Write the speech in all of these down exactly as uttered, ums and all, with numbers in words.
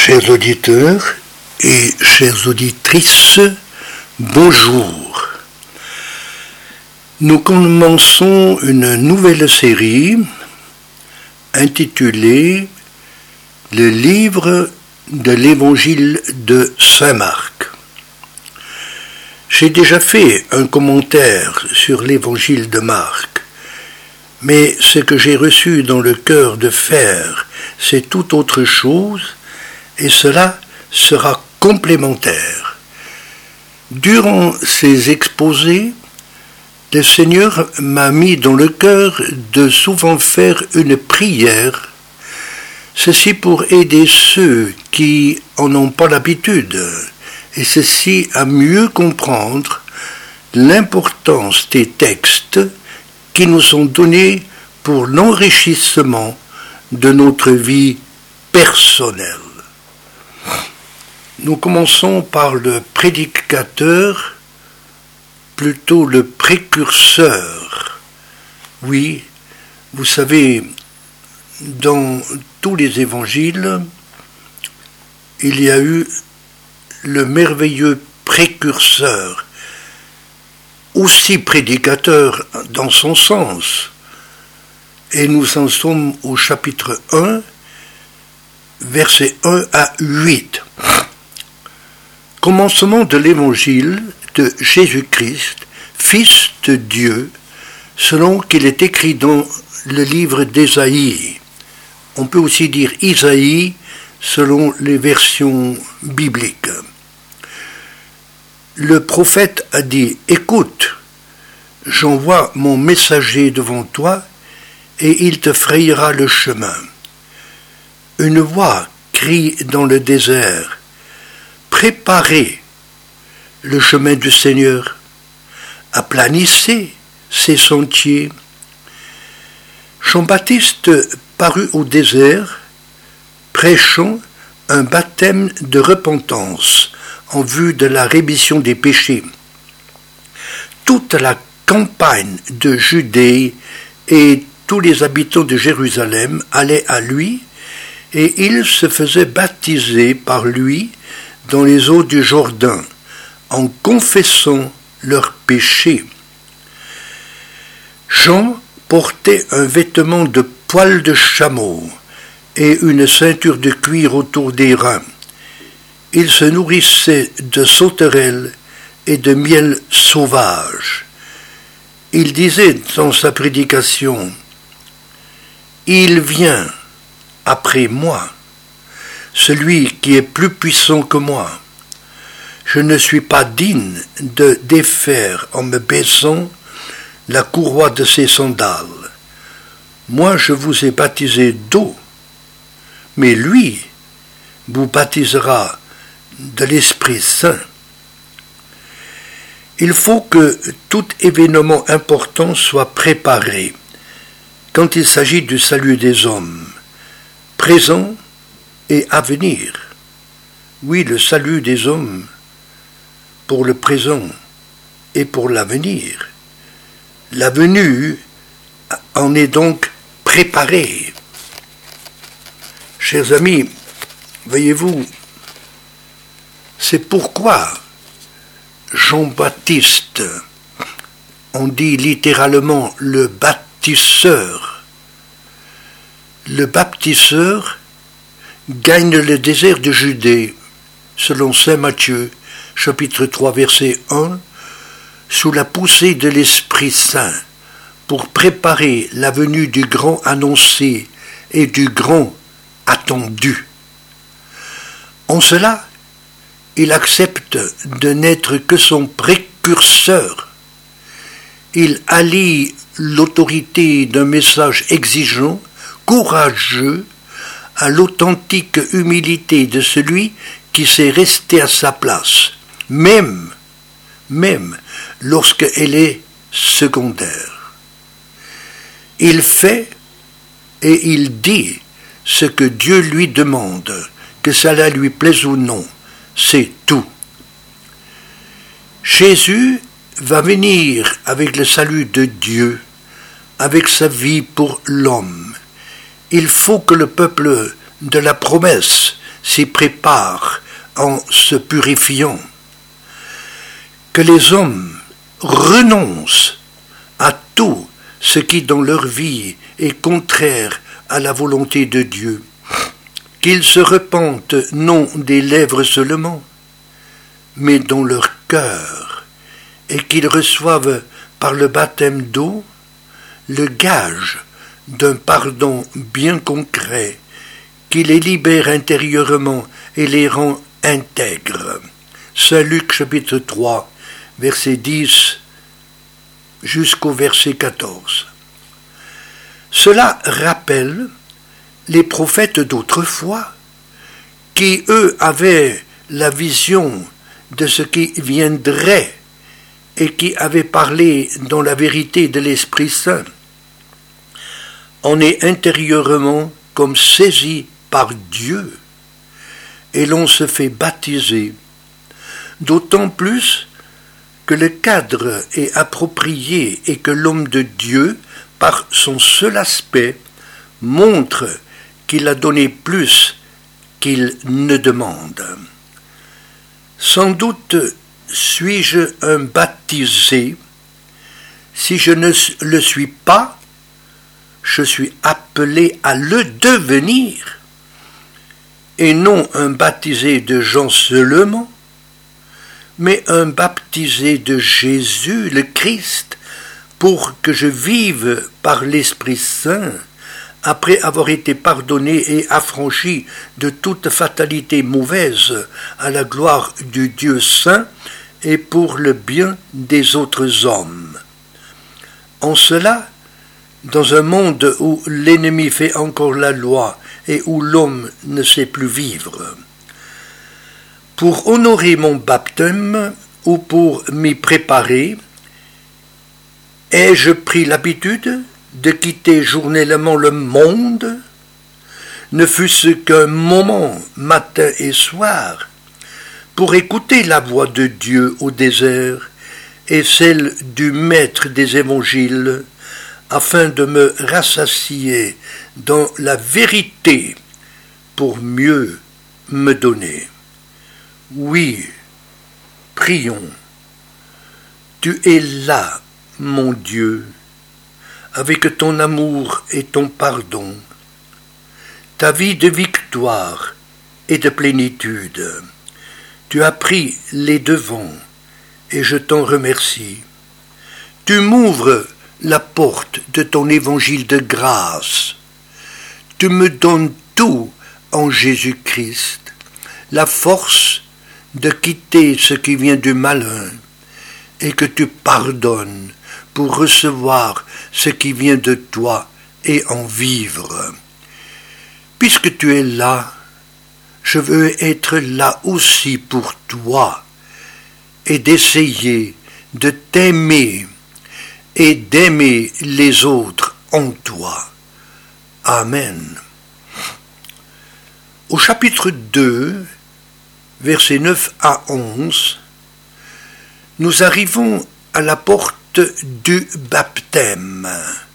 Chers auditeurs et chères auditrices, bonjour. Nous commençons une nouvelle série intitulée « Le livre de l'Évangile de Saint Marc ». J'ai déjà fait un commentaire sur l'Évangile de Marc, mais ce que j'ai reçu dans le cœur de faire, c'est tout autre chose, et cela sera complémentaire. Durant ces exposés, le Seigneur m'a mis dans le cœur de souvent faire une prière, ceci pour aider ceux qui en ont pas l'habitude, et ceci à mieux comprendre l'importance des textes qui nous sont donnés pour l'enrichissement de notre vie personnelle. Nous commençons par le prédicateur, plutôt le précurseur. Oui, vous savez, dans tous les évangiles, il y a eu le merveilleux précurseur, aussi prédicateur dans son sens. Et nous en sommes au chapitre un, versets un à huit. Commencement de l'évangile de Jésus-Christ, Fils de Dieu, selon qu'il est écrit dans le livre d'Ésaïe. On peut aussi dire Isaïe, selon les versions bibliques. Le prophète a dit « Écoute, j'envoie mon messager devant toi, et il te frayera le chemin. » Une voix crie dans le désert, « Préparez le chemin du Seigneur, aplanissez ses sentiers. » Jean-Baptiste parut au désert, prêchant un baptême de repentance en vue de la rémission des péchés. Toute la campagne de Judée et tous les habitants de Jérusalem allaient à lui, et ils se faisaient baptiser par lui dans les eaux du Jourdain, en confessant leurs péchés. Jean portait un vêtement de poil de chameau et une ceinture de cuir autour des reins. Il se nourrissait de sauterelles et de miel sauvage. Il disait dans sa prédication, « Il vient après moi, celui qui est plus puissant que moi. Je ne suis pas digne de défaire en me baissant la courroie de ses sandales. Moi je vous ai baptisé d'eau, mais lui vous baptisera de l'Esprit Saint. » Il faut que tout événement important soit préparé quand il s'agit du salut des hommes, présent et à venir. Oui, le salut des hommes pour le présent et pour l'avenir. La venue en est donc préparée. Chers amis, voyez-vous, c'est pourquoi Jean-Baptiste, on dit littéralement le baptisseur, le baptisseur gagne le désert de Judée, selon saint Matthieu, chapitre trois, verset un, sous la poussée de l'Esprit Saint, pour préparer la venue du grand annoncé et du grand attendu. En cela, il accepte de n'être que son précurseur. Il allie l'autorité d'un message exigeant, courageux, à l'authentique humilité de celui qui s'est resté à sa place, même, même lorsqu'elle est secondaire. Il fait et il dit ce que Dieu lui demande, que cela lui plaise ou non, c'est tout. Jésus va venir avec le salut de Dieu, avec sa vie pour l'homme. Il faut que le peuple de la promesse s'y prépare en se purifiant. Que les hommes renoncent à tout ce qui dans leur vie est contraire à la volonté de Dieu, qu'ils se repentent non des lèvres seulement, mais dans leur cœur, et qu'ils reçoivent par le baptême d'eau le gage d'un pardon bien concret qui les libère intérieurement et les rend intègres. Saint Luc chapitre trois, verset dix jusqu'au verset quatorze. Cela rappelle les prophètes d'autrefois qui, eux, avaient la vision de ce qui viendrait et qui avaient parlé dans la vérité de l'Esprit Saint. On est intérieurement comme saisi par Dieu et l'on se fait baptiser, d'autant plus que le cadre est approprié et que l'homme de Dieu, par son seul aspect, montre qu'il a donné plus qu'il ne demande. Sans doute suis-je un baptisé. Si je ne le suis pas, je suis appelé à le devenir, et non un baptisé de Jean seulement, mais un baptisé de Jésus, le Christ, pour que je vive par l'Esprit Saint, après avoir été pardonné et affranchi de toute fatalité mauvaise à la gloire du Dieu saint et pour le bien des autres hommes. En cela, dans un monde où l'ennemi fait encore la loi et où l'homme ne sait plus vivre, pour honorer mon baptême ou pour m'y préparer, ai-je pris l'habitude de quitter journellement le monde, ne fût-ce qu'un moment, matin et soir, pour écouter la voix de Dieu au désert et celle du Maître des Évangiles, afin de me rassasier dans la vérité pour mieux me donner. Oui, prions. Tu es là, mon Dieu, avec ton amour et ton pardon, ta vie de victoire et de plénitude. Tu as pris les devants et je t'en remercie. Tu m'ouvres la porte de ton évangile de grâce. Tu me donnes tout en Jésus-Christ, la force de quitter ce qui vient du malin et que tu pardonnes pour recevoir ce qui vient de toi et en vivre. Puisque tu es là, je veux être là aussi pour toi et d'essayer de t'aimer et d'aimer les autres en toi. Amen. Au chapitre deux, versets neuf à onze, nous arrivons à la porte du baptême.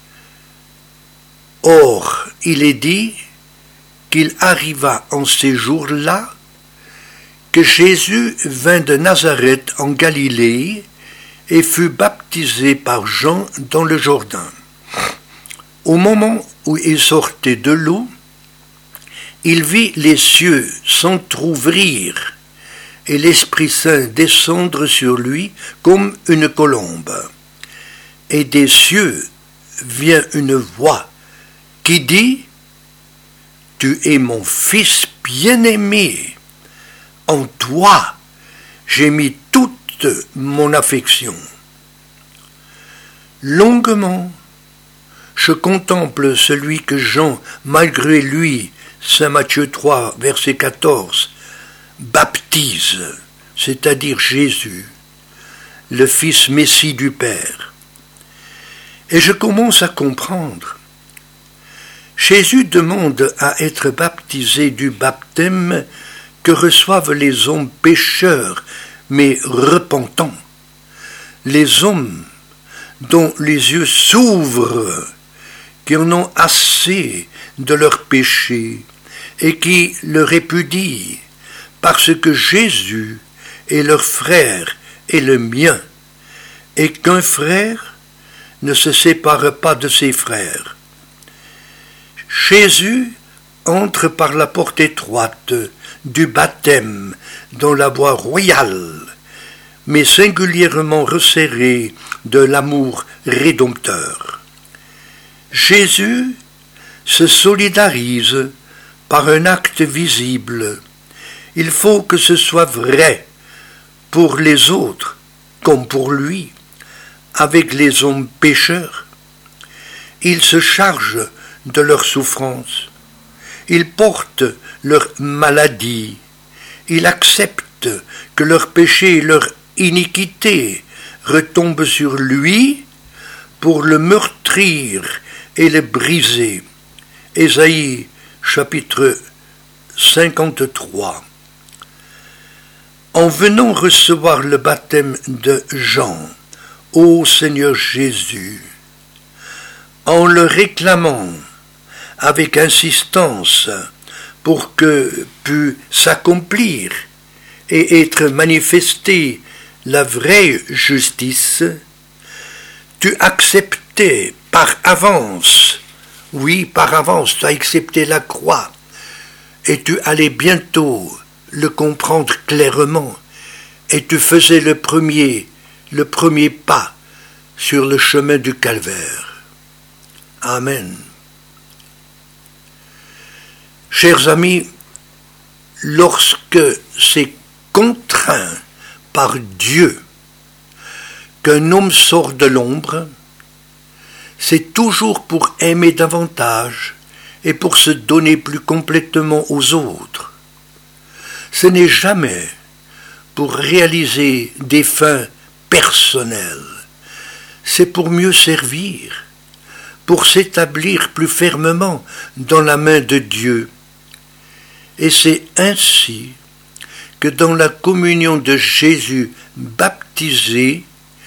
Or, il est dit qu'il arriva en ces jours-là que Jésus vint de Nazareth en Galilée et fut baptisé par Jean dans le Jourdain. Au moment où il sortait de l'eau, il vit les cieux s'entr'ouvrir et l'Esprit Saint descendre sur lui comme une colombe. Et des cieux vient une voix qui dit « Tu es mon Fils bien-aimé, en toi j'ai mis toute mon affection. » Longuement, je contemple celui que Jean, malgré lui, Saint Matthieu trois, verset quatorze, baptise, c'est-à-dire Jésus, le Fils Messie du Père. Et je commence à comprendre. Jésus demande à être baptisé du baptême que reçoivent les hommes pécheurs, mais repentants. Les hommes dont les yeux s'ouvrent, qui en ont assez de leurs péchés, et qui le répudient, parce que Jésus est leur frère et le mien, et qu'un frère ne se sépare pas de ses frères. Jésus entre par la porte étroite du baptême dans la voie royale, mais singulièrement resserrée de l'amour rédempteur. Jésus se solidarise par un acte visible. Il faut que ce soit vrai pour les autres comme pour lui, avec les hommes pécheurs. Il se charge de leurs souffrances. Il porte leurs maladies. Il accepte que leurs péchés et leur iniquité retombent sur lui pour le meurtrir et le briser. Ésaïe chapitre cinquante-trois. En venant recevoir le baptême de Jean, ô Seigneur Jésus, en le réclamant avec insistance pour que pût s'accomplir et être manifestée la vraie justice, tu acceptais par avance, oui, par avance, tu as accepté la croix, et tu allais bientôt le comprendre clairement, et tu faisais le premier, le premier pas sur le chemin du calvaire. Amen. Chers amis, lorsque c'est contraint par Dieu qu'un homme sort de l'ombre, c'est toujours pour aimer davantage et pour se donner plus complètement aux autres. Ce n'est jamais pour réaliser des fins personnelles. C'est pour mieux servir, pour s'établir plus fermement dans la main de Dieu. Et c'est ainsi que dans la communion de Jésus baptisé,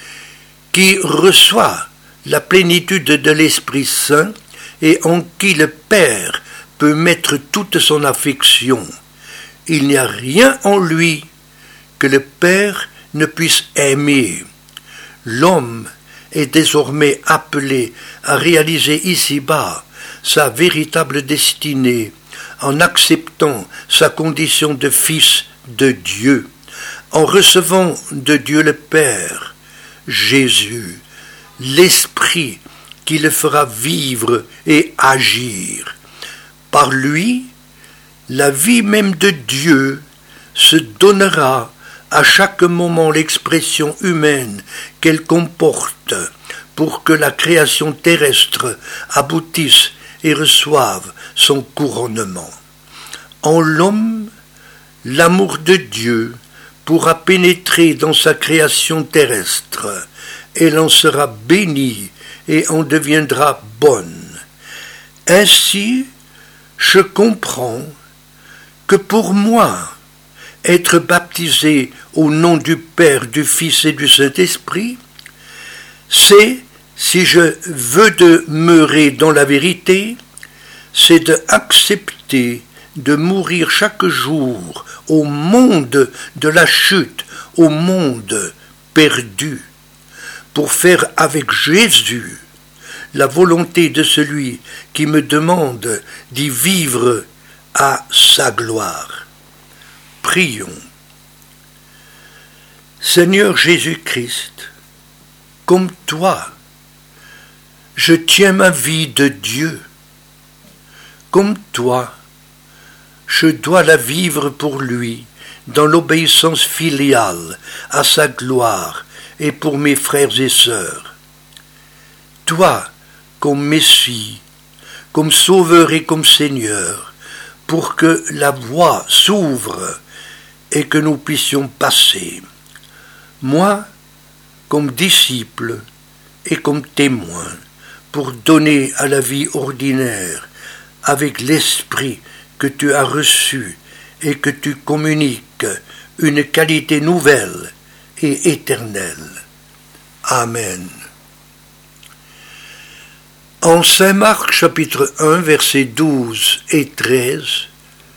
qui reçoit la plénitude de l'Esprit Saint et en qui le Père peut mettre toute son affection, il n'y a rien en lui que le Père ne puisse aimer. L'homme est désormais appelé à réaliser ici-bas sa véritable destinée en acceptant sa condition de fils de Dieu, en recevant de Dieu le Père, Jésus, l'Esprit qui le fera vivre et agir. Par lui, la vie même de Dieu se donnera à chaque moment l'expression humaine qu'elle comporte pour que la création terrestre aboutisse et reçoive son couronnement. En l'homme, l'amour de Dieu pourra pénétrer dans sa création terrestre. Elle en sera bénie et en deviendra bonne. Ainsi, je comprends que pour moi, être baptisé au nom du Père, du Fils et du Saint-Esprit, c'est, si je veux demeurer dans la vérité, c'est d'accepter de mourir chaque jour au monde de la chute, au monde perdu, pour faire avec Jésus la volonté de celui qui me demande d'y vivre à sa gloire. Prions. Seigneur Jésus-Christ, comme toi, je tiens ma vie de Dieu. Comme toi, je dois la vivre pour lui, dans l'obéissance filiale à sa gloire et pour mes frères et sœurs. Toi, comme Messie, comme Sauveur et comme Seigneur, pour que la voie s'ouvre et que nous puissions passer. Moi, comme disciple et comme témoin, pour donner à la vie ordinaire, avec l'esprit que tu as reçu et que tu communiques, une qualité nouvelle et éternelle. Amen. En Saint Marc chapitre un, versets douze et treize,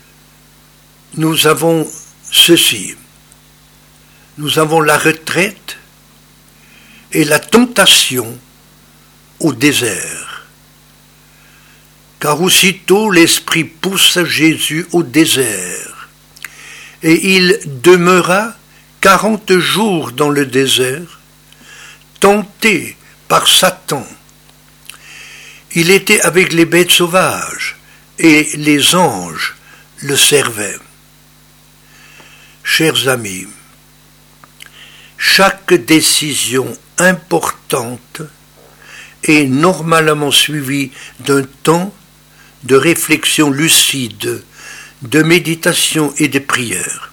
nous avons ceci. Nous avons la retraite et la tentation au désert. Car aussitôt l'Esprit poussa Jésus au désert, et il demeura quarante jours dans le désert, tenté par Satan. Il était avec les bêtes sauvages, et les anges le servaient. Chers amis, chaque décision importante est normalement suivie d'un temps de réflexion lucide, de méditation et de prière.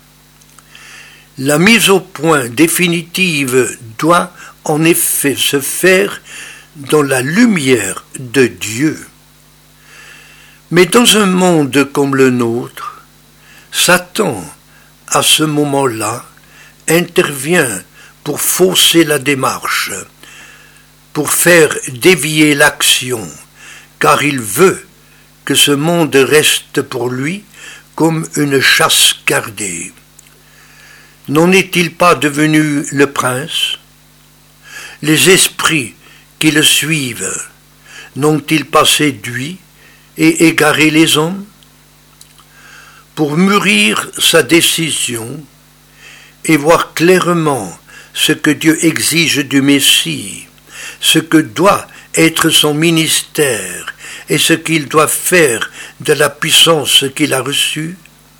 La mise au point définitive doit en effet se faire dans la lumière de Dieu. Mais dans un monde comme le nôtre, Satan, à ce moment-là, intervient pour fausser la démarche, pour faire dévier l'action, car il veut que ce monde reste pour lui comme une chasse gardée. N'en est-il pas devenu le prince? Les esprits qui le suivent n'ont-ils pas séduit et égaré les hommes? Pour mûrir sa décision et voir clairement ce que Dieu exige du Messie, ce que doit être son ministère et ce qu'il doit faire de la puissance qu'il a reçue,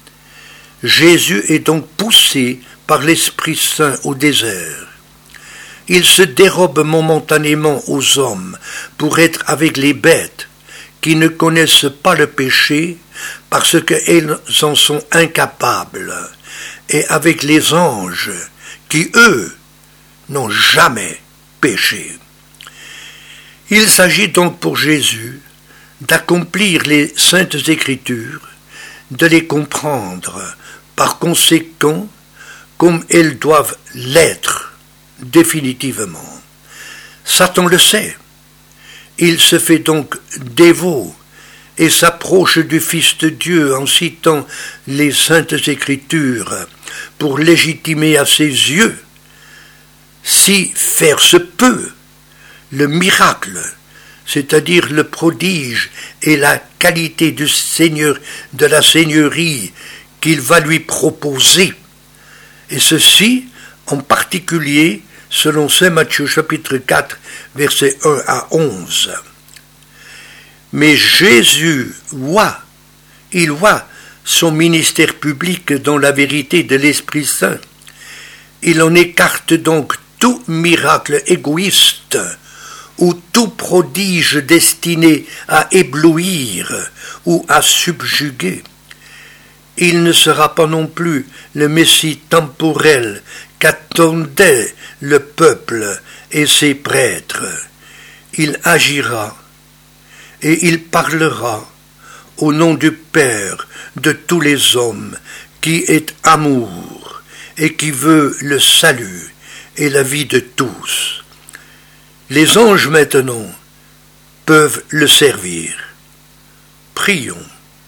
Jésus est donc poussé par l'Esprit Saint au désert. Il se dérobe momentanément aux hommes pour être avec les bêtes qui ne connaissent pas le péché parce qu'elles en sont incapables, et avec les anges qui, eux, n'ont jamais péché. Il s'agit donc pour Jésus d'accomplir les saintes Écritures, de les comprendre, par conséquent, comme elles doivent l'être définitivement. Satan le sait. Il se fait donc dévot et s'approche du Fils de Dieu en citant les saintes Écritures pour légitimer à ses yeux, si faire se peut, le miracle, c'est-à-dire le prodige et la qualité du Seigneur, de la Seigneurie qu'il va lui proposer, et ceci en particulier selon saint Matthieu chapitre quatre, versets un à onze. Mais Jésus voit, il voit son ministère public dans la vérité de l'Esprit Saint. Il en écarte donc tout miracle égoïste ou tout prodige destiné à éblouir ou à subjuguer. Il ne sera pas non plus le Messie temporel qu'attendait le peuple et ses prêtres. Il agira et il parlera au nom du Père de tous les hommes, qui est amour et qui veut le salut et la vie de tous. Les anges maintenant peuvent le servir. Prions.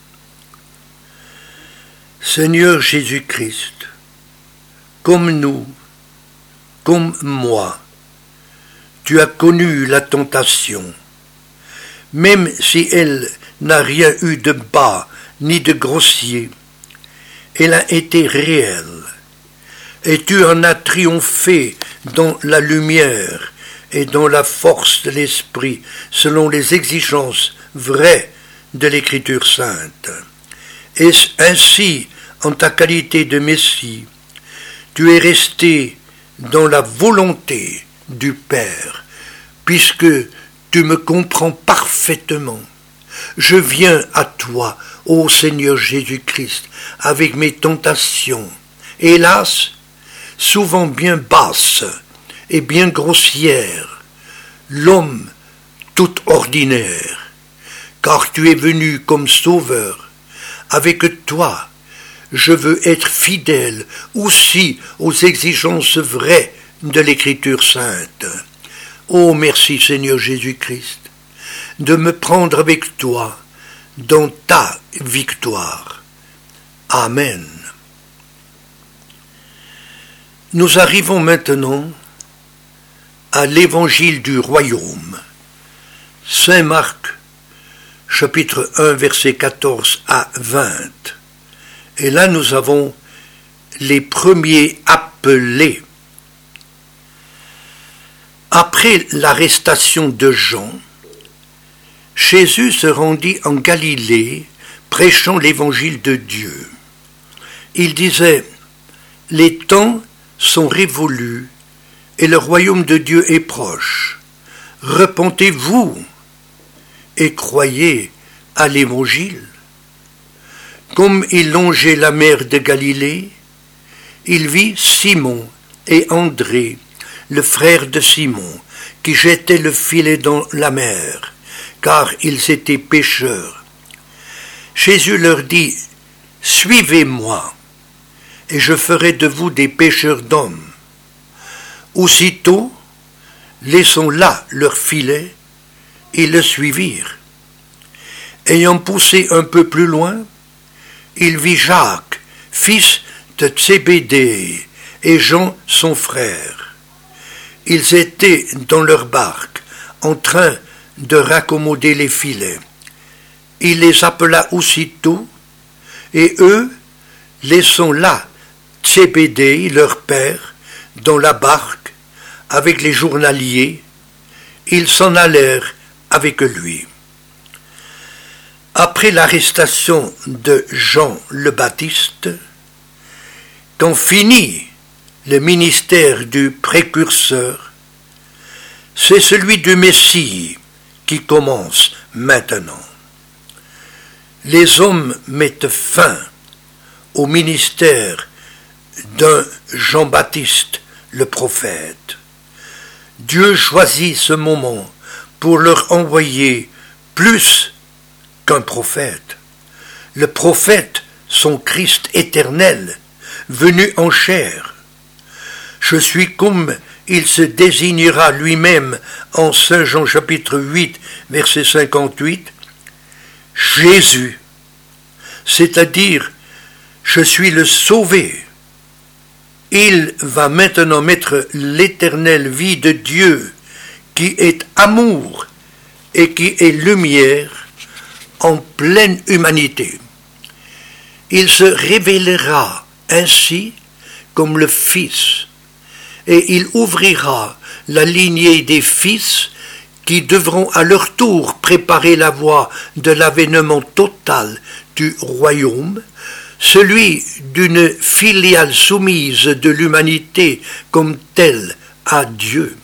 Seigneur Jésus-Christ, comme nous, comme moi, tu as connu la tentation, même si elle n'a rien eu de bas ni de grossier, elle a été réelle, et tu en as triomphé dans la lumière et dans la force de l'Esprit, selon les exigences vraies de l'Écriture sainte. Et ainsi, en ta qualité de Messie, tu es resté dans la volonté du Père, puisque tu me comprends parfaitement. Je viens à toi, ô Seigneur Jésus-Christ, avec mes tentations, hélas, souvent bien basses et bien grossières, l'homme tout ordinaire, car tu es venu comme sauveur. Avec toi, je veux être fidèle aussi aux exigences vraies de l'Écriture sainte. Ô merci Seigneur Jésus-Christ, de me prendre avec toi dans ta victoire. Amen. Nous arrivons maintenant à l'évangile du royaume. Saint Marc, chapitre un, versets quatorze à vingt. Et là, nous avons les premiers appelés. Après l'arrestation de Jean, Jésus se rendit en Galilée, prêchant l'évangile de Dieu. Il disait, « Les temps sont révolus et le royaume de Dieu est proche. Repentez-vous et croyez à l'évangile. » Comme il longeait la mer de Galilée, il vit Simon et André, le frère de Simon, qui jetaient le filet dans la mer, car ils étaient pêcheurs. Jésus leur dit, « Suivez-moi, et je ferai de vous des pêcheurs d'hommes. » Aussitôt, laissant là leur filet, ils le suivirent. Ayant poussé un peu plus loin, il vit Jacques, fils de Zébédée, et Jean son frère. Ils étaient dans leur barque, en train de raccommoder les filets. Il les appela aussitôt, et eux, laissant là Zébédée, leur père, dans la barque, avec les journaliers, ils s'en allèrent avec lui. Après l'arrestation de Jean le Baptiste, quand finit le ministère du précurseur, c'est celui du Messie qui commence maintenant. Les hommes mettent fin au ministère d'un Jean-Baptiste, le prophète. Dieu choisit ce moment pour leur envoyer plus qu'un prophète. Le prophète, son Christ éternel, venu en chair. Je suis comme il se désignera lui-même en Saint Jean chapitre huit, verset cinquante-huit, Jésus, c'est-à-dire je suis le sauvé. Il va maintenant mettre l'éternelle vie de Dieu, qui est amour et qui est lumière, en pleine humanité. Il se révélera ainsi comme le Fils, et il ouvrira la lignée des fils qui devront à leur tour préparer la voie de l'avènement total du royaume, celui d'une filiale soumise de l'humanité comme telle à Dieu.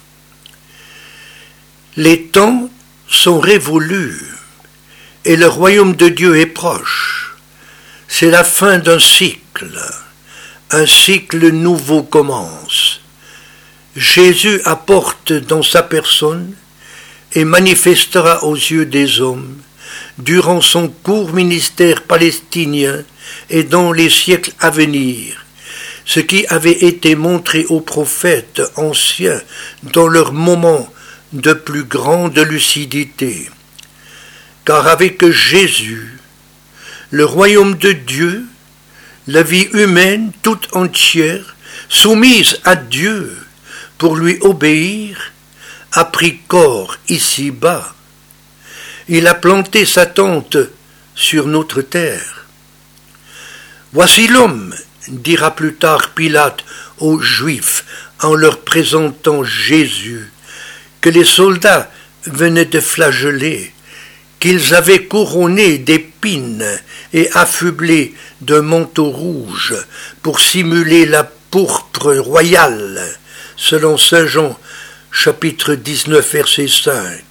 Les temps sont révolus et le royaume de Dieu est proche. C'est la fin d'un cycle. Un cycle nouveau commence. Jésus apporte dans sa personne et manifestera aux yeux des hommes, durant son court ministère palestinien et dans les siècles à venir, ce qui avait été montré aux prophètes anciens dans leur moment de plus grande lucidité. Car avec Jésus, le royaume de Dieu, la vie humaine toute entière, soumise à Dieu pour lui obéir, a pris corps ici-bas. Il a planté sa tente sur notre terre. Voici l'homme, dira plus tard Pilate aux Juifs en leur présentant Jésus, que les soldats venaient de flageller, qu'ils avaient couronné d'épines et affublé d'un manteau rouge pour simuler la pourpre royale, selon Saint Jean chapitre dix-neuf, verset cinq.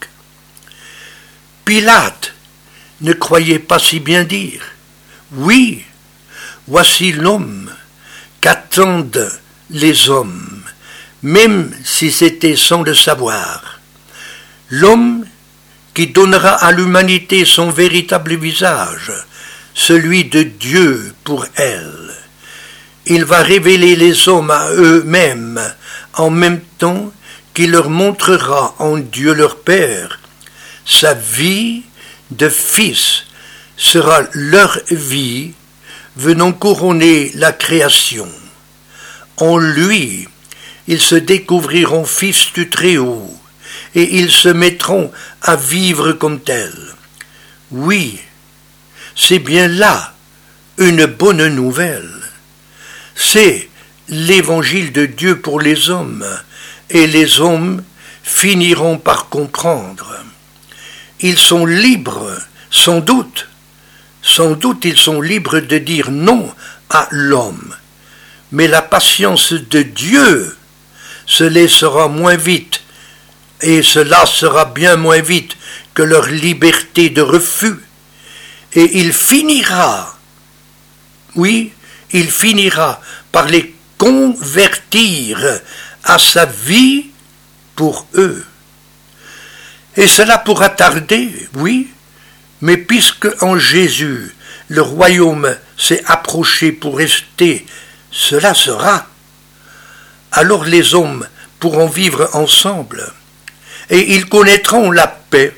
Pilate ne croyait pas si bien dire. Oui, voici l'homme qu'attendent les hommes, même si c'était sans le savoir. L'homme qui donnera à l'humanité son véritable visage, celui de Dieu pour elle. Il va révéler les hommes à eux-mêmes, en même temps qu'il leur montrera en Dieu leur Père. Sa vie de fils sera leur vie, venant couronner la création. En lui, ils se découvriront fils du Très-Haut, et ils se mettront à vivre comme tels. Oui, c'est bien là une bonne nouvelle. C'est l'évangile de Dieu pour les hommes, et les hommes finiront par comprendre. Ils sont libres, sans doute, sans doute ils sont libres de dire non à l'homme, mais la patience de Dieu se laissera moins vite, et cela sera bien moins vite que leur liberté de refus, et il finira, oui, il finira par les convertir à sa vie pour eux. Et cela pourra tarder, oui, mais puisque en Jésus le royaume s'est approché pour rester, cela sera. Alors les hommes pourront vivre ensemble, et ils connaîtront la paix.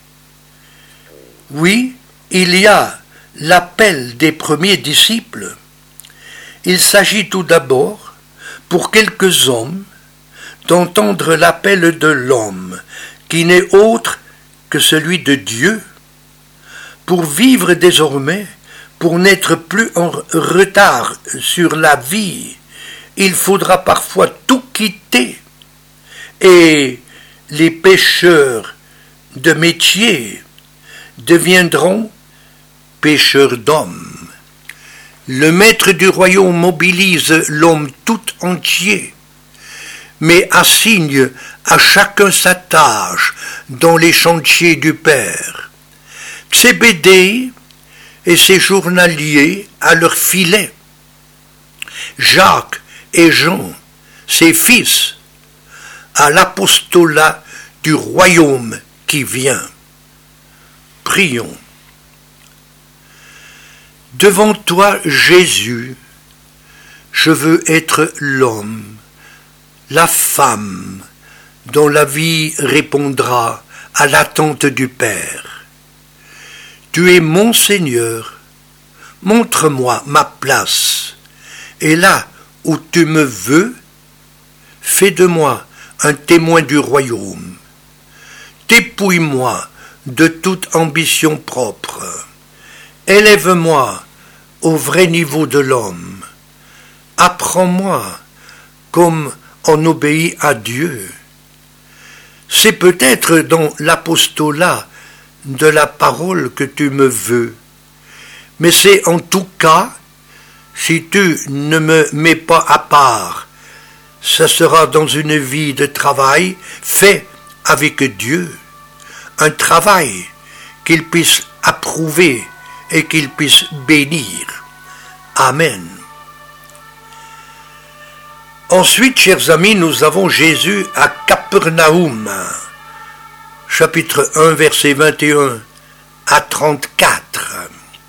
Oui, il y a l'appel des premiers disciples. Il s'agit tout d'abord, pour quelques hommes, d'entendre l'appel de l'homme, qui n'est autre que celui de Dieu, pour vivre désormais, pour n'être plus en retard sur la vie. Il faudra parfois tout quitter, et les pécheurs de métier deviendront pécheurs d'hommes. Le maître du royaume mobilise l'homme tout entier, mais assigne à chacun sa tâche dans les chantiers du Père. Zébédée et ses journaliers à leur filet, Jacques et Jean, ses fils, à l'apostolat du royaume qui vient. Prions. Devant toi, Jésus, je veux être l'homme, la femme, dont la vie répondra à l'attente du Père. Tu es mon Seigneur, montre-moi ma place, et là où tu me veux, fais de moi un témoin du royaume. Dépouille-moi de toute ambition propre. Élève-moi au vrai niveau de l'homme. Apprends-moi comme on obéit à Dieu. C'est peut-être dans l'apostolat de la parole que tu me veux, mais c'est en tout cas, si tu ne me mets pas à part, ce sera dans une vie de travail fait avec Dieu, un travail qu'il puisse approuver et qu'il puisse bénir. Amen. Ensuite, chers amis, nous avons Jésus à Capernaum, chapitre un, versets vingt et un à trente-quatre.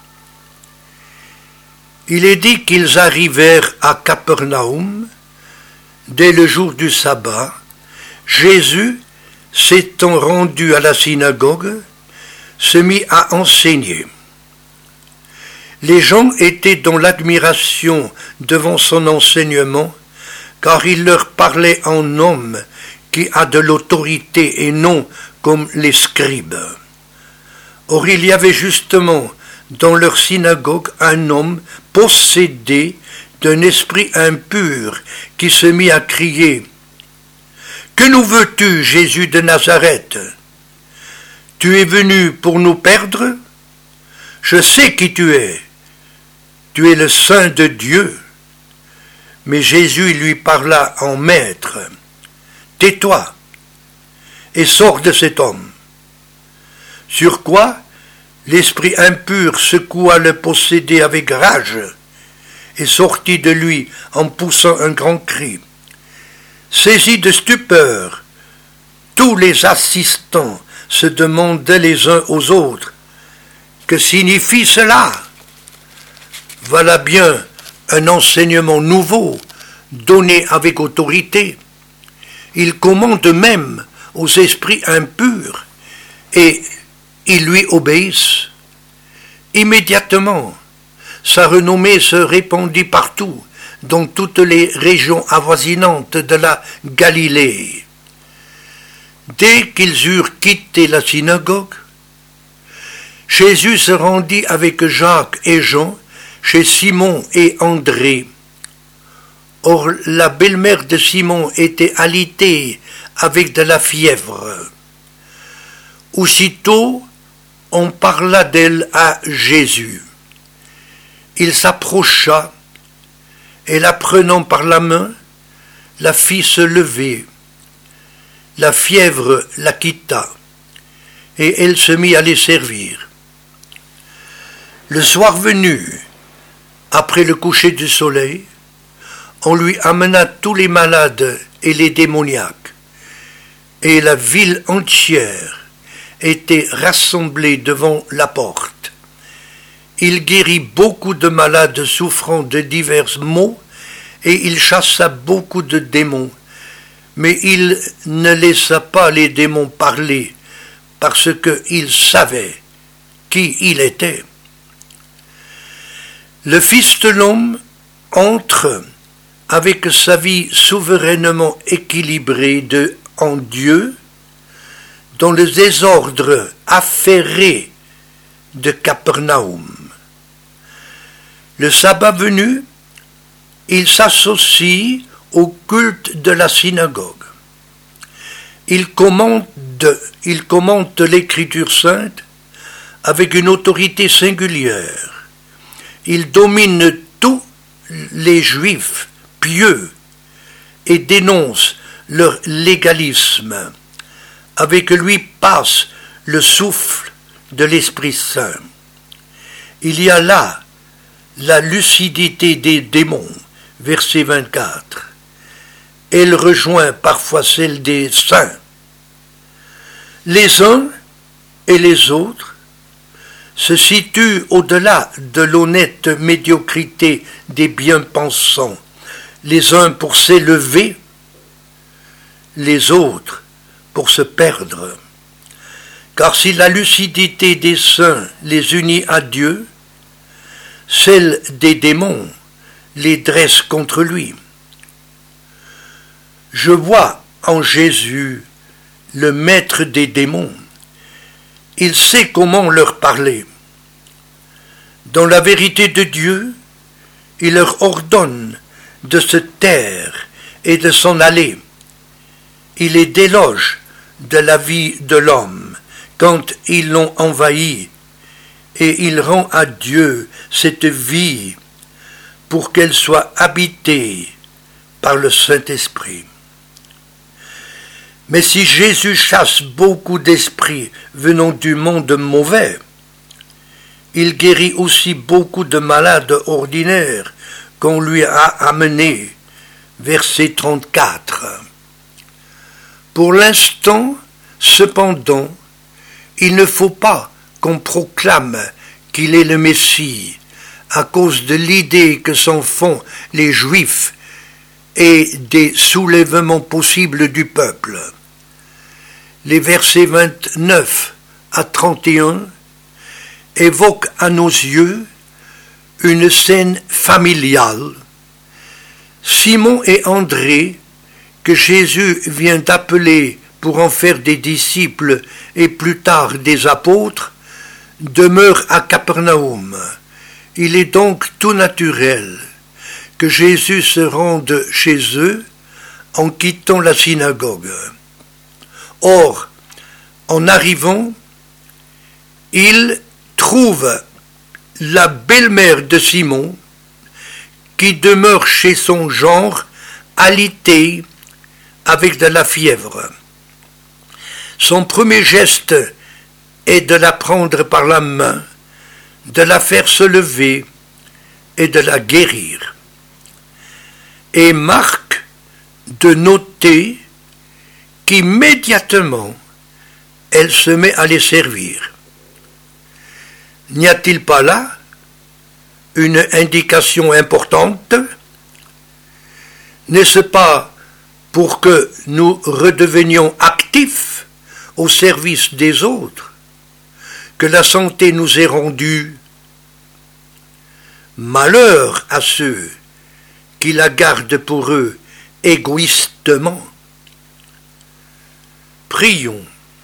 Il est dit qu'ils arrivèrent à Capernaum dès le jour du sabbat. Jésus, s'étant rendu à la synagogue, se mit à enseigner. Les gens étaient dans l'admiration devant son enseignement, car il leur parlait en homme qui a de l'autorité et non comme les scribes. Or il y avait justement dans leur synagogue un homme possédé d'un esprit impur qui se mit à crier « Que nous veux-tu, Jésus de Nazareth? Tu es venu pour nous perdre? Je sais qui tu es. Tu es le Saint de Dieu. » Mais Jésus lui parla en maître. « Tais-toi et sors de cet homme. » Sur quoi l'esprit impur secoua le possédé avec rage et sortit de lui en poussant un grand cri. Saisis de stupeur, tous les assistants se demandaient les uns aux autres « Que signifie cela ?» Voilà bien un enseignement nouveau, donné avec autorité. Il commande même aux esprits impurs, et ils lui obéissent. Immédiatement, sa renommée se répandit partout, dans toutes les régions avoisinantes de la Galilée. Dès qu'ils eurent quitté la synagogue, Jésus se rendit avec Jacques et Jean chez Simon et André. Or, la belle-mère de Simon était alitée avec de la fièvre. Aussitôt, on parla d'elle à Jésus. Il s'approcha et, la prenant par la main, la fit se lever. La fièvre la quitta et elle se mit à les servir. Le soir venu, après le coucher du soleil, on lui amena tous les malades et les démoniaques, et la ville entière était rassemblée devant la porte. Il guérit beaucoup de malades souffrant de divers maux, et il chassa beaucoup de démons, mais il ne laissa pas les démons parler, parce qu'il savait qui il était. Le Fils de l'homme entre avec sa vie souverainement équilibrée de, en Dieu, dans le désordre affairé de Capernaum. Le sabbat venu, il s'associe au culte de la synagogue. Il commente, il commente l'Écriture sainte avec une autorité singulière. Il domine tous les Juifs pieux et dénonce leur légalisme. Avec lui passe le souffle de l'Esprit Saint. Il y a là la lucidité des démons, verset vingt-quatre. Elle rejoint parfois celle des saints. Les uns et les autres se situent au-delà de l'honnête médiocrité des bien-pensants, les uns pour s'élever, les autres pour se perdre. Car si la lucidité des saints les unit à Dieu, celle des démons les dresse contre lui. Je vois en Jésus le maître des démons. Il sait comment leur parler. Dans la vérité de Dieu, il leur ordonne de se taire et de s'en aller. Il les déloge de la vie de l'homme quand ils l'ont envahi, et il rend à Dieu cette vie pour qu'elle soit habitée par le Saint-Esprit. Mais si Jésus chasse beaucoup d'esprits venant du monde mauvais, il guérit aussi beaucoup de malades ordinaires qu'on lui a amenés. Verset trente-quatre. Pour l'instant, cependant, il ne faut pas qu'on proclame qu'il est le Messie à cause de l'idée que s'en font les Juifs et des soulèvements possibles du peuple. Les versets vingt-neuf à trente et un évoquent à nos yeux une scène familiale. Simon et André, que Jésus vient d'appeler pour en faire des disciples et plus tard des apôtres, demeurent à Capernaum. Il est donc tout naturel que Jésus se rende chez eux en quittant la synagogue. Or, en arrivant, il trouve la belle-mère de Simon qui demeure chez son genre, alitée avec de la fièvre. Son premier geste est de la prendre par la main, de la faire se lever et de la guérir. Et marque de noter qu'immédiatement, elle se met à les servir. N'y a-t-il pas là une indication importante? N'est-ce pas pour que nous redevenions actifs au service des autres que la santé nous est rendue? Malheur à ceux qui la gardent pour eux égoïstement. Prions.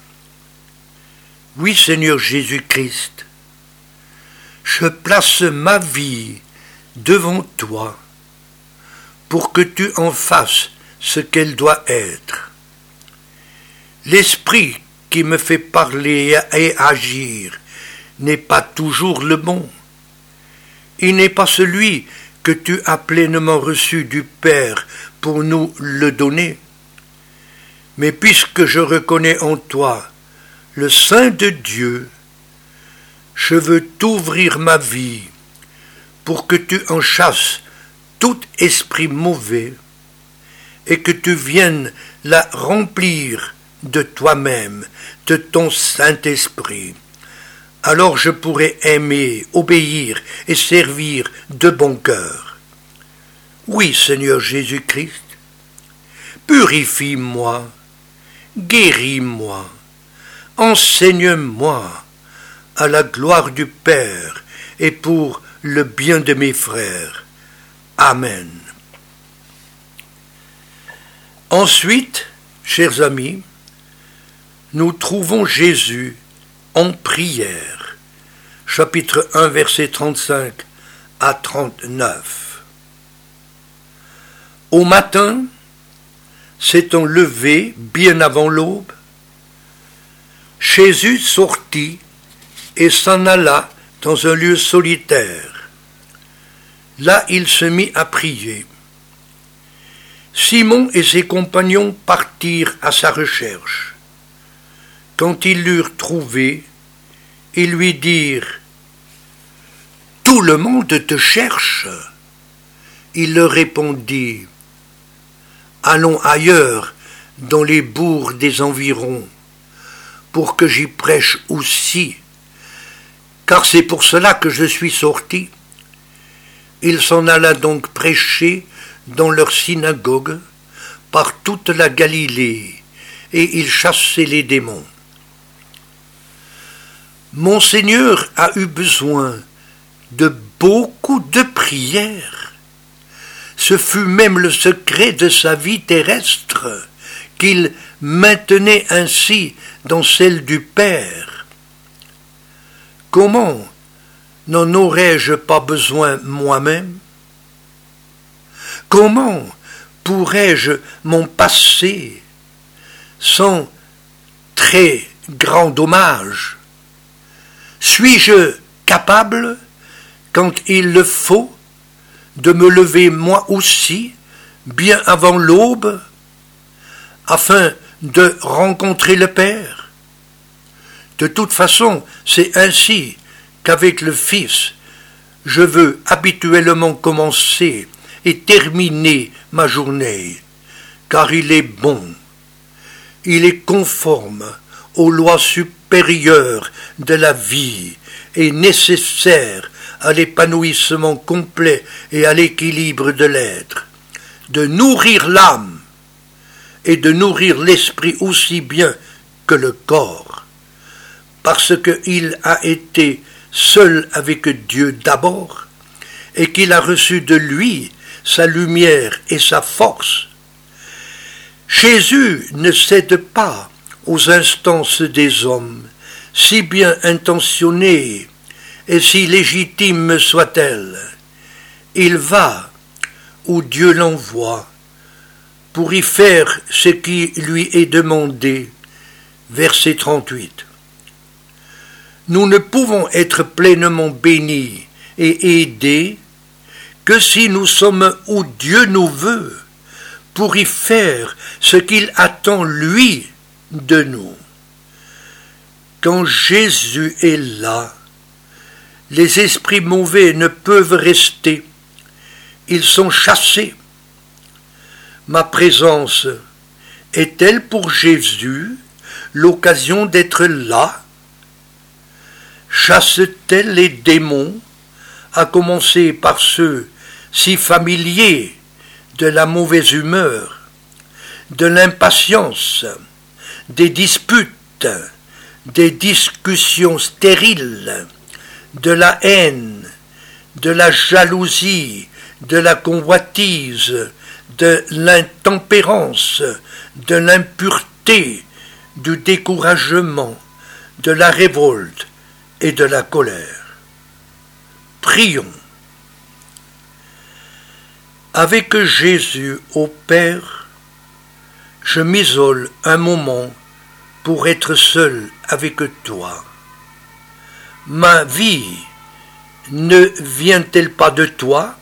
Oui, Seigneur Jésus-Christ, je place ma vie devant toi pour que tu en fasses ce qu'elle doit être. L'esprit qui me fait parler et agir n'est pas toujours le bon. Il n'est pas celui que tu as pleinement reçu du Père pour nous le donner. Mais puisque je reconnais en toi le Saint de Dieu, je veux t'ouvrir ma vie pour que tu en chasses tout esprit mauvais et que tu viennes la remplir de toi-même, de ton Saint-Esprit. Alors je pourrai aimer, obéir et servir de bon cœur. Oui, Seigneur Jésus-Christ, purifie-moi, guéris-moi, enseigne-moi à la gloire du Père et pour le bien de mes frères. Amen. Ensuite, chers amis, nous trouvons Jésus en prière. Chapitre un, versets trente-cinq à trente-neuf. Au matin, s'étant levé bien avant l'aube, Jésus sortit et s'en alla dans un lieu solitaire. Là, il se mit à prier. Simon et ses compagnons partirent à sa recherche. Quand ils l'eurent trouvé, ils lui dirent « Tout le monde te cherche !» Il leur répondit « Allons ailleurs, dans les bourgs des environs, pour que j'y prêche aussi, car c'est pour cela que je suis sorti. » Il s'en alla donc prêcher dans leur synagogue par toute la Galilée, et il chassait les démons. Mon Seigneur a eu besoin de beaucoup de prières. Ce fut même le secret de sa vie terrestre, qu'il maintenait ainsi dans celle du Père. Comment n'en aurais-je pas besoin moi-même? Comment pourrais-je m'en passer sans très grand dommage? Suis-je capable, quand il le faut, de me lever moi aussi, bien avant l'aube, afin de rencontrer le Père? De toute façon, c'est ainsi qu'avec le Fils, je veux habituellement commencer et terminer ma journée, car il est bon, il est conforme aux lois supérieures de la vie et nécessaire à l'épanouissement complet et à l'équilibre de l'être, de nourrir l'âme et de nourrir l'esprit aussi bien que le corps, parce qu'il a été seul avec Dieu d'abord, et qu'il a reçu de lui sa lumière et sa force. Jésus ne cède pas aux instances des hommes, si bien intentionnées et si légitimes soient-elles. Il va où Dieu l'envoie pour y faire ce qui lui est demandé. Verset trente-huit. Nous ne pouvons être pleinement bénis et aidés que si nous sommes où Dieu nous veut, pour y faire ce qu'il attend lui de nous. Quand Jésus est là, les esprits mauvais ne peuvent rester, ils sont chassés. Ma présence est-elle pour Jésus l'occasion d'être là? Chasse-t-elle les démons, à commencer par ceux si familiers de la mauvaise humeur, de l'impatience, des disputes, des discussions stériles, de la haine, de la jalousie, de la convoitise, de l'intempérance, de l'impureté, du découragement, de la révolte et de la colère. Prions. Avec Jésus au Père, je m'isole un moment pour être seul avec toi. Ma vie ne vient-elle pas de toi?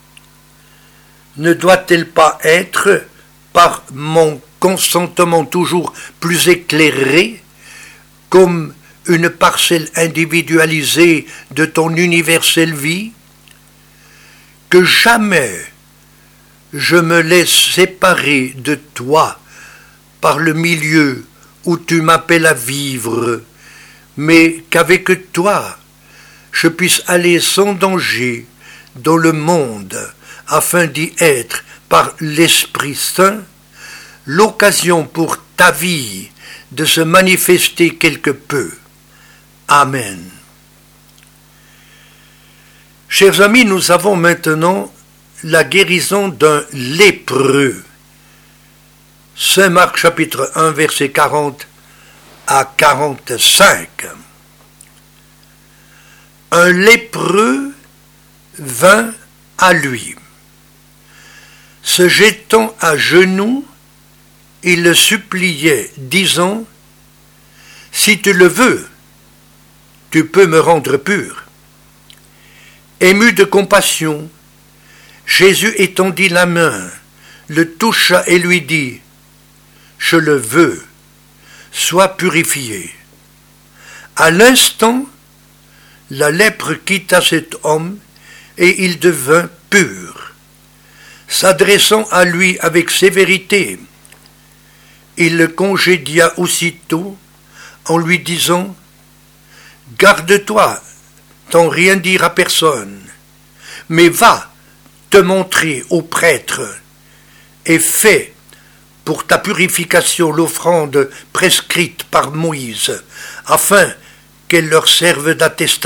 Ne doit-elle pas être, par mon consentement toujours plus éclairé, comme une parcelle individualisée de ton universelle vie? Que jamais je me laisse séparer de toi par le milieu où tu m'appelles à vivre, mais qu'avec toi, je puisse aller sans danger dans le monde, afin d'y être, par l'Esprit Saint, l'occasion pour ta vie de se manifester quelque peu. Amen. Chers amis, nous avons maintenant la guérison d'un lépreux. Saint Marc chapitre un, verset quarante à quarante-cinq. Un lépreux vint à lui. Se jetant à genoux, il le suppliait, disant, « Si tu le veux, tu peux me rendre pur. » Ému de compassion, Jésus étendit la main, le toucha et lui dit, « Je le veux, sois purifié. » À l'instant, la lèpre quitta cet homme et il devint pur. S'adressant à lui avec sévérité, il le congédia aussitôt en lui disant « Garde-toi d'en rien dire à personne, mais va te montrer au prêtre et fais pour ta purification l'offrande prescrite par Moïse, afin qu'elle leur serve d'attestation. »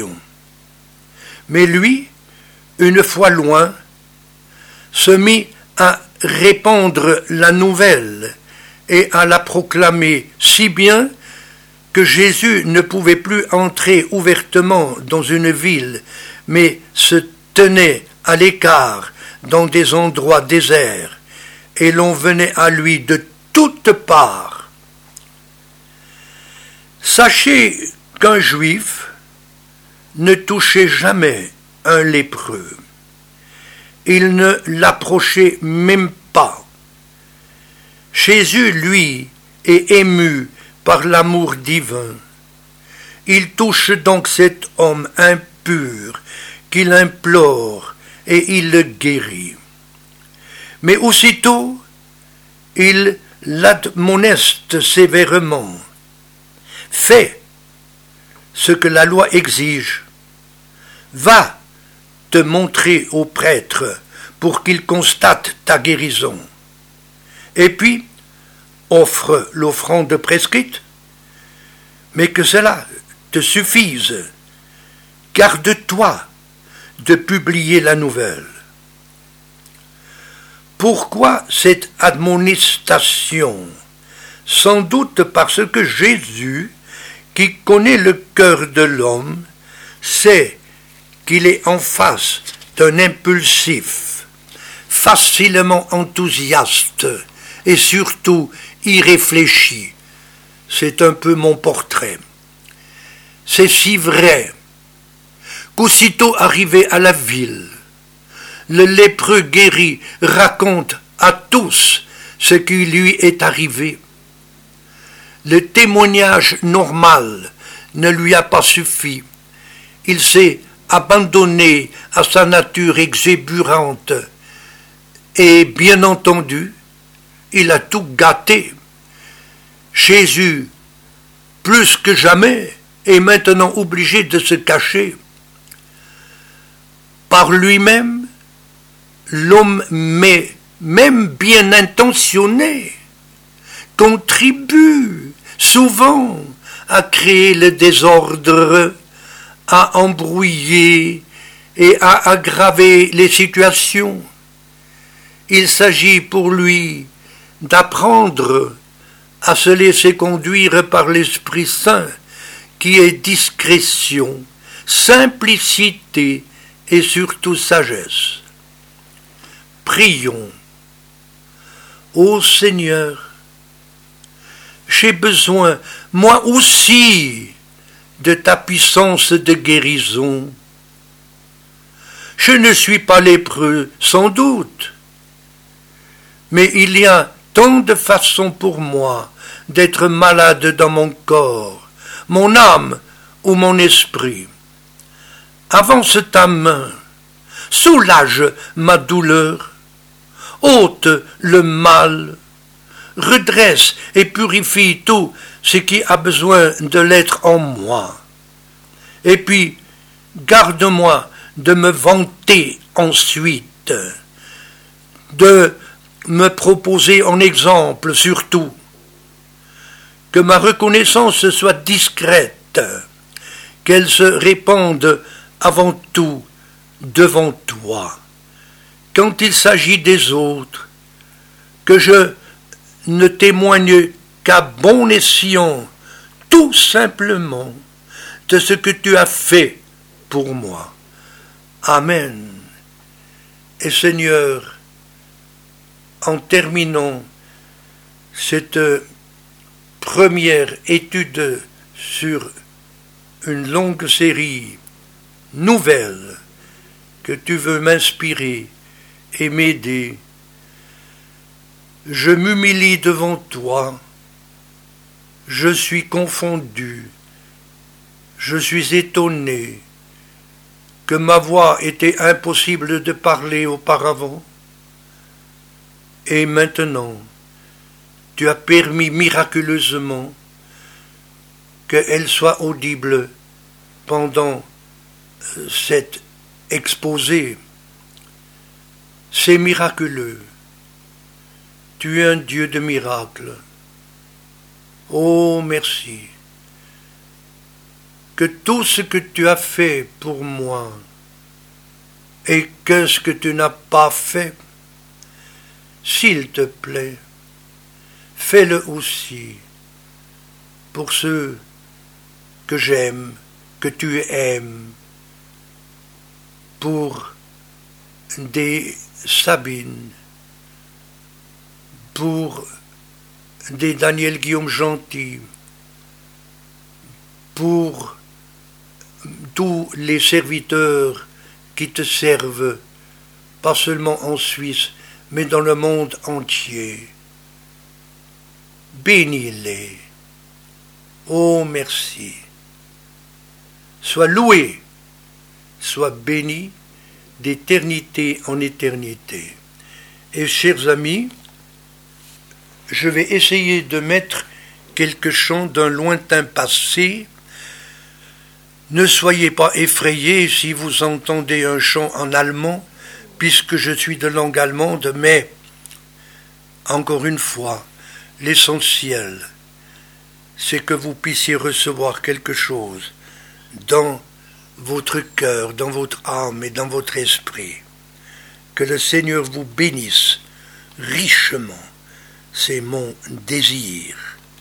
Mais lui, une fois loin, se mit à répandre la nouvelle et à la proclamer si bien que Jésus ne pouvait plus entrer ouvertement dans une ville, mais se tenait à l'écart dans des endroits déserts, et l'on venait à lui de toutes parts. Sachez qu'un juif ne touchait jamais un lépreux. Il ne l'approchait même pas. Jésus, lui, est ému par l'amour divin. Il touche donc cet homme impur qu'il implore et il le guérit. Mais aussitôt, il l'admoneste sévèrement. Fais ce que la loi exige. Va te montrer au prêtre pour qu'il constate ta guérison. Et puis, offre l'offrande prescrite, mais que cela te suffise. Garde-toi de publier la nouvelle. Pourquoi cette admonestation? Sans doute parce que Jésus, qui connaît le cœur de l'homme, sait qu'il est en face d'un impulsif, facilement enthousiaste et surtout irréfléchi. C'est un peu mon portrait. C'est si vrai qu'aussitôt arrivé à la ville, le lépreux guéri raconte à tous ce qui lui est arrivé. Le témoignage normal ne lui a pas suffi. Il s'est abandonné à sa nature exubérante et, bien entendu, il a tout gâté. Jésus, plus que jamais, est maintenant obligé de se cacher. Par lui-même, l'homme, mais même bien intentionné, contribue souvent à créer le désordre, à embrouiller et à aggraver les situations. Il s'agit pour lui d'apprendre à se laisser conduire par l'Esprit Saint, qui est discrétion, simplicité et surtout sagesse. Prions. Ô Seigneur, j'ai besoin, moi aussi, de ta puissance de guérison. Je ne suis pas lépreux, sans doute, mais il y a tant de façons pour moi d'être malade dans mon corps, mon âme ou mon esprit. Avance ta main, soulage ma douleur, ôte le mal, redresse et purifie tout ce qui a besoin de l'être en moi. Et puis, garde-moi de me vanter ensuite, de me proposer en exemple surtout, que ma reconnaissance soit discrète, qu'elle se répande avant tout devant toi. Quand il s'agit des autres, que je ne témoigne qu'à bon escient, tout simplement, de ce que tu as fait pour moi. Amen. Et Seigneur, en terminant cette première étude sur une longue série nouvelle que tu veux m'inspirer et m'aider, je m'humilie devant toi, je suis confondu, je suis étonné que ma voix était impossible de parler auparavant, et maintenant tu as permis miraculeusement qu'elle soit audible pendant cet exposé. C'est miraculeux. Tu es un Dieu de miracles. Oh, merci. Que tout ce que tu as fait pour moi et que ce que tu n'as pas fait, s'il te plaît, fais-le aussi pour ceux que j'aime, que tu aimes, pour des Sabine, pour des Daniel Guillaume Gentil, pour tous les serviteurs qui te servent, pas seulement en Suisse, mais dans le monde entier. Bénis-les. Oh, merci. Sois loué, sois béni d'éternité en éternité. Et chers amis, je vais essayer de mettre quelques chants d'un lointain passé. Ne soyez pas effrayés si vous entendez un chant en allemand, puisque je suis de langue allemande, mais, encore une fois, l'essentiel, c'est que vous puissiez recevoir quelque chose dans votre cœur, dans votre âme et dans votre esprit. Que le Seigneur vous bénisse richement. C'est mon désir.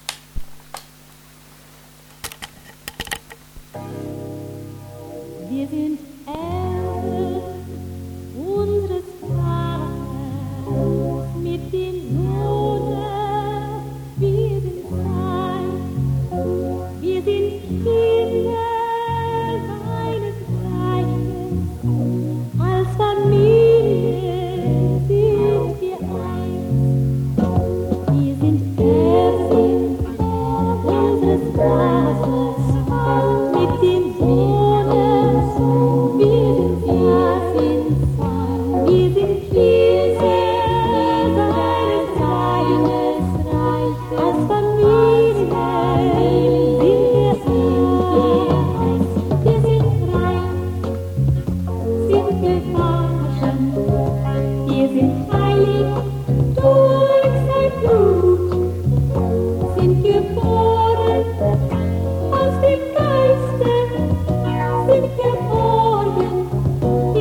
Wir sind Erben unseres Vaters, mit dem Sohne, wir sind frei, wir sind Kinder seines Reiches, als Familie sind wir eins. Wir sind Erben unseres Vaters, mit dem Sohne, wir sind frei, wir sind Kinder seines Reiches, als Familie sind wir eins. Wir sind frei, sind gewaschen, wir sind heilig durch sein Blut, sind geboren aus dem Geiste, sind geborgen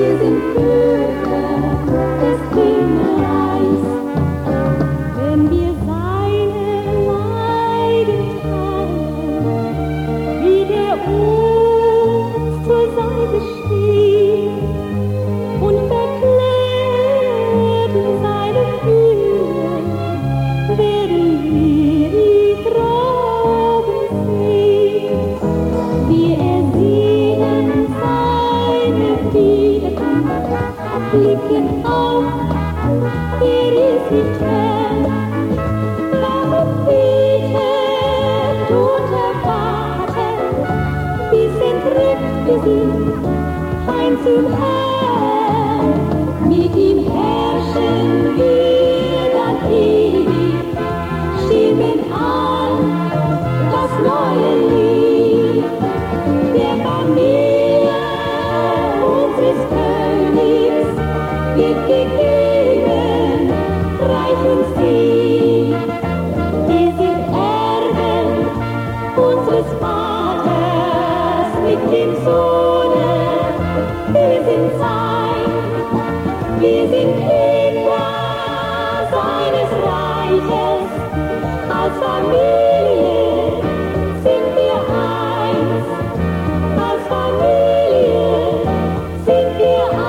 Wir sind Bürger des Himmelreichs, wenn wir seine Leiden teilen, wie der uns zur Seite steht und verklärt in seine Fühle, werden wir die Trauben sehen. Wir ersehnen seine Wiederkunft, blicken auf, er ist nicht fern. Warum betet und erwartet, bis entrückt wir sind, heim zum Herrn. Mit ihm herrschen wir dann ewig, stimmen an das neue Lied der Familie unseres Königs wird gegeben, reich und Sieg. Wir sind Erben unseres Vaters mit dem Sohne, wir sind sein, wir sind Kinder seines Reiches, als Familie sind wir eins, als Familie sind wir eins.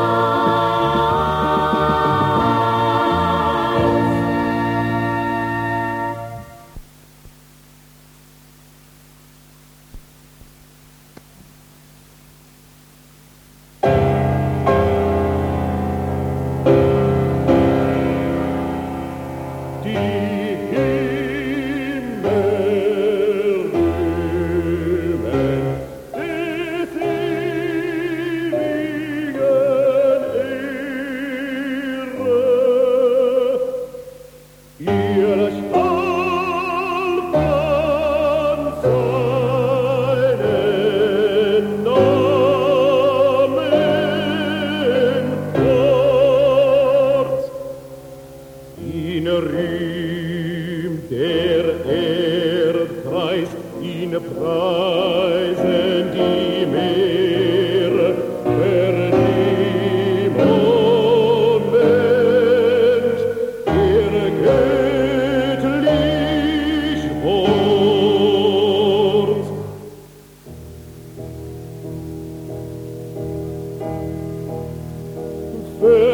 Die Himmel rühmen des ewigen Ehre. Ihr Stahl von seinen Namen fort. Ihn rühmt der Erdkreis, ihn preisen die Meere, vernehm und Mensch, der göttlich Wort. Ver